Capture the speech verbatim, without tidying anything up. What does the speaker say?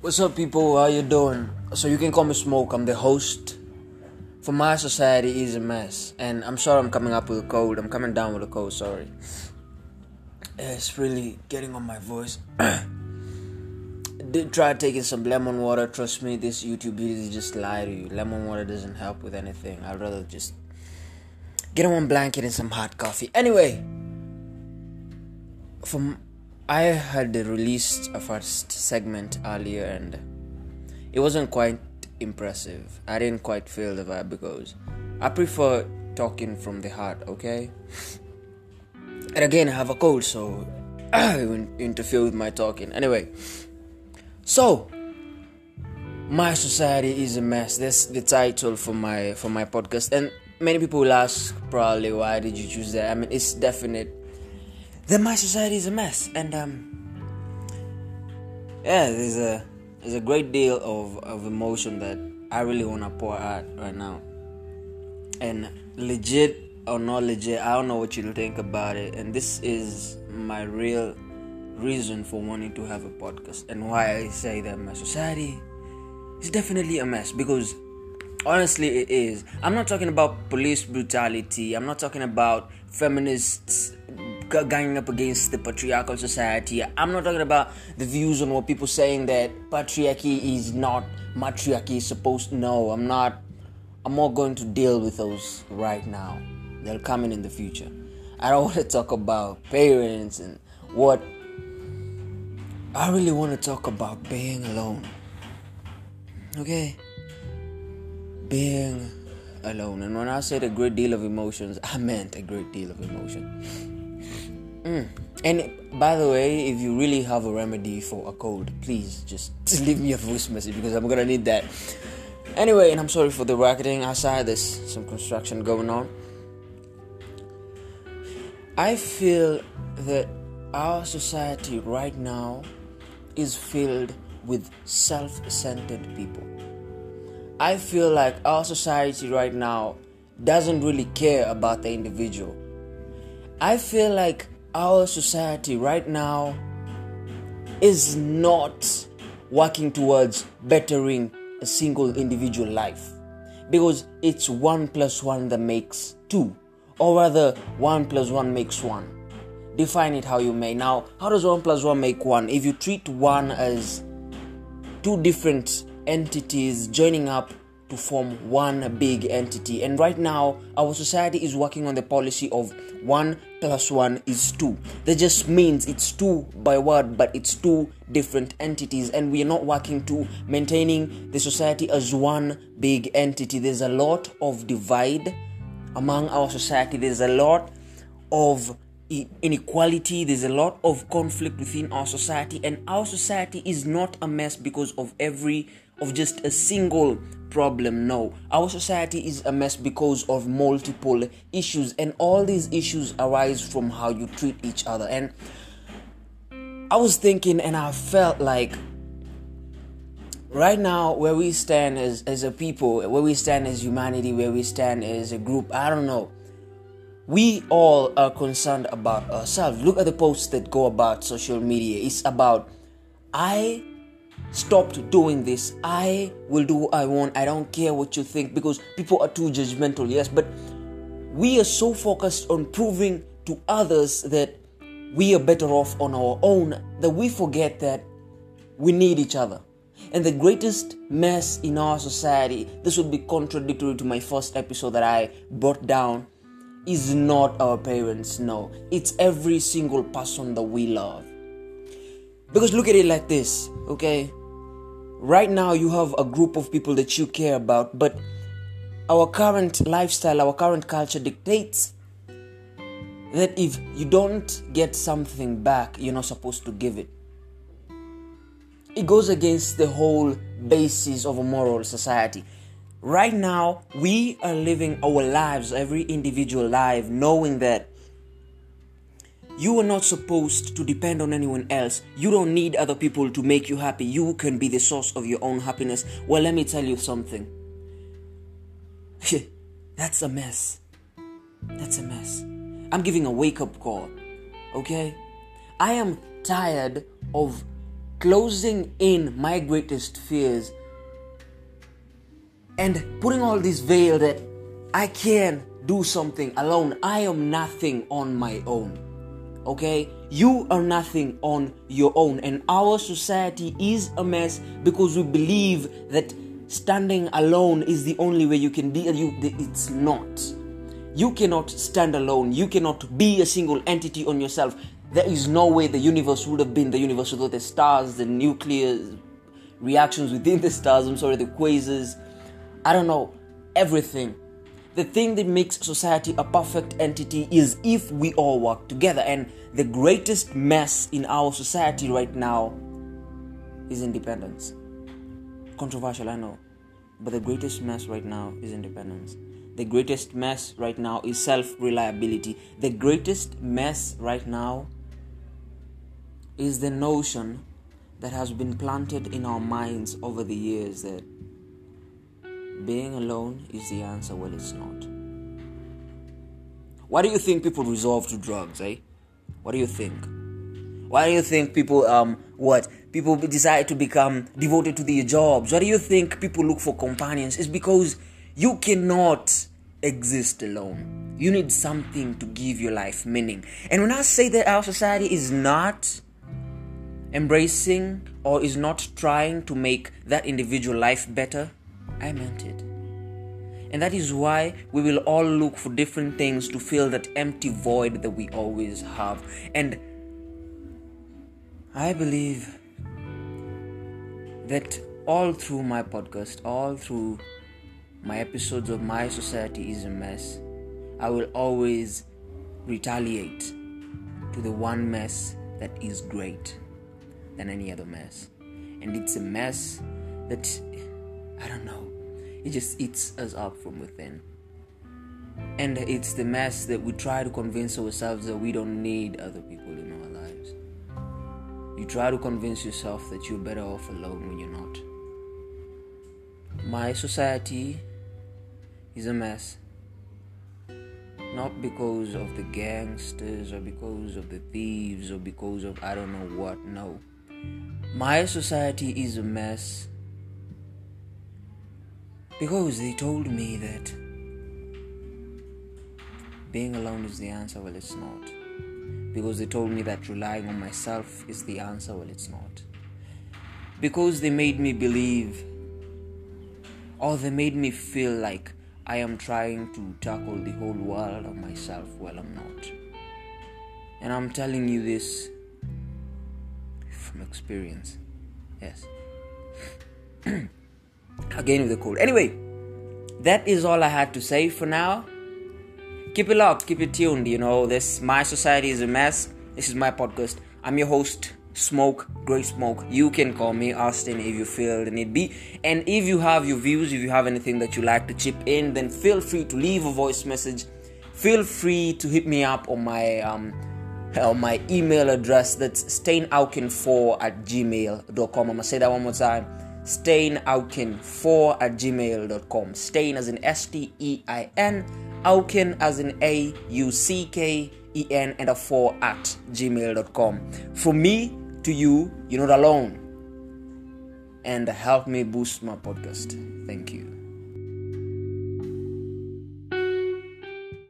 What's up, people? How you doing? So you can call me Smoke. I'm the host. For my society is a mess, and I'm sorry I'm coming up with a cold. I'm coming down with a cold. Sorry. It's really getting on my voice. Did try taking some lemon water. Trust me, this YouTube videos just lie to you. Lemon water doesn't help with anything. I'd rather just get a warm blanket and some hot coffee. Anyway, from I had released a first segment earlier and it wasn't quite impressive. I didn't quite feel the vibe because I prefer talking from the heart, okay? And again, I have a cold, so it won't interfere with my talking. Anyway, so my society is a mess. That's the title for my for my podcast. And many people will ask probably, why did you choose that? I mean, it's definite that my society is a mess, and um, yeah, there's a there's a great deal of, of emotion that I really wanna pour out right now. And legit or not legit, I don't know what you'll think about it. And this is my real reason for wanting to have a podcast, and why I say that my society is definitely a mess. Because honestly, it is. I'm not talking about police brutality. I'm not talking about feminists ganging up against the patriarchal society. I'm not talking about the views on what people saying that patriarchy is not matriarchy is supposed to. No, I'm not. I'm not going to deal with those right now. They'll come in in the future. I don't want to talk about parents and what. I really want to talk about being alone. Okay? Being alone. And when I said a great deal of emotions, I meant a great deal of emotion. Mm. And by the way, if you really have a remedy for a cold, please just leave me a voice message, because I'm gonna need that. Anyway, and I'm sorry for the racketing outside. There's some construction going on. I feel that our society right now is filled with self-centered people. I feel like our society right now doesn't really care about the individual. I feel like our society right now is not working towards bettering a single individual life, because it's one plus one that makes two, or rather one plus one makes one. Define it how you may. Now, how does one plus one make one? If you treat one as two different entities joining up to form one big entity. And right now, our society is working on the policy of one plus one is two. That just means it's two by word, but it's two different entities. And we are not working to maintaining the society as one big entity. There's a lot of divide among our society. There's a lot of inequality. There's a lot of conflict within our society. And our society is not a mess because of every of just a single problem. No, our society is a mess because of multiple issues, and all these issues arise from how you treat each other. And I was thinking, and I felt like right now, where we stand as, as a people, where we stand as humanity, where we stand as a group, I don't know, we all are concerned about ourselves. Look at the posts that go about social media. It's about, I stopped doing this. I will do what I want. I don't care what you think, because people are too judgmental. Yes, but we are so focused on proving to others that we are better off on our own that we forget that we need each other. And the greatest mess in our society, this would be contradictory to my first episode that I brought down, is not our parents. No, it's every single person that we love. Because look at it like this, okay? Right now you have a group of people that you care about, but our current lifestyle, our current culture dictates that if you don't get something back, you're not supposed to give it. It goes against the whole basis of a moral society. Right now, we are living our lives, every individual life, knowing that you are not supposed to depend on anyone else. You don't need other people to make you happy. You can be the source of your own happiness. Well, let me tell you something. That's a mess. That's a mess. I'm giving a wake-up call. Okay? I am tired of closing in my greatest fears and putting all this veil that I can do something alone. I am nothing on my own. Okay? You are nothing on your own. And our society is a mess because we believe that standing alone is the only way you can deal. You, it's not. You cannot stand alone. You cannot be a single entity on yourself. There is no way the universe would have been the universe without the stars, the nuclear reactions within the stars, I'm sorry, the quasars, I don't know, everything. The thing that makes society a perfect entity is if we all work together. And the greatest mess in our society right now is independence. Controversial, I know. But the greatest mess right now is independence. The greatest mess right now is self-reliability. The greatest mess right now is the notion that has been planted in our minds over the years that being alone is the answer. Well, it's not. Why do you think people resort to drugs, eh? What do you think? Why do you think people, um, what? People decide to become devoted to their jobs? Why do you think people look for companions? It's because you cannot exist alone. You need something to give your life meaning. And when I say that our society is not embracing or is not trying to make that individual life better, I meant it. And that is why we will all look for different things to fill that empty void that we always have. And I believe that all through my podcast, all through my episodes of My Society is a Mess, I will always retaliate to the one mess that is great than any other mess. And it's a mess that, I don't know, it just eats us up from within. And it's the mess that we try to convince ourselves that we don't need other people in our lives. You try to convince yourself that you're better off alone when you're not. My society is a mess. Not because of the gangsters or because of the thieves or because of I don't know what, no. My society is a mess because they told me that being alone is the answer. Well, it's not. Because they told me that relying on myself is the answer. Well, it's not. Because they made me believe, or they made me feel like I am trying to tackle the whole world on myself. Well, I'm not. And I'm telling you this from experience. Yes. Again with the code. Anyway, that is all I had to say for now. Keep it locked, keep it tuned. You know, this My Society is a Mess. This is my podcast. I'm your host, Smoke, Great Smoke. You can call me Austin if you feel the need be. And if you have your views, if you have anything that you like to chip in, then feel free to leave a voice message. Feel free to hit me up on my um on my email address. That's steinauken four at gmail dot com. I'm gonna say that one more time. steinauken four at gmail dot com. Stein as in S T E I N, Auken as in A U C K E N, and a four at gmail dot com. From me to you, you're not alone. And help me boost my podcast. Thank you.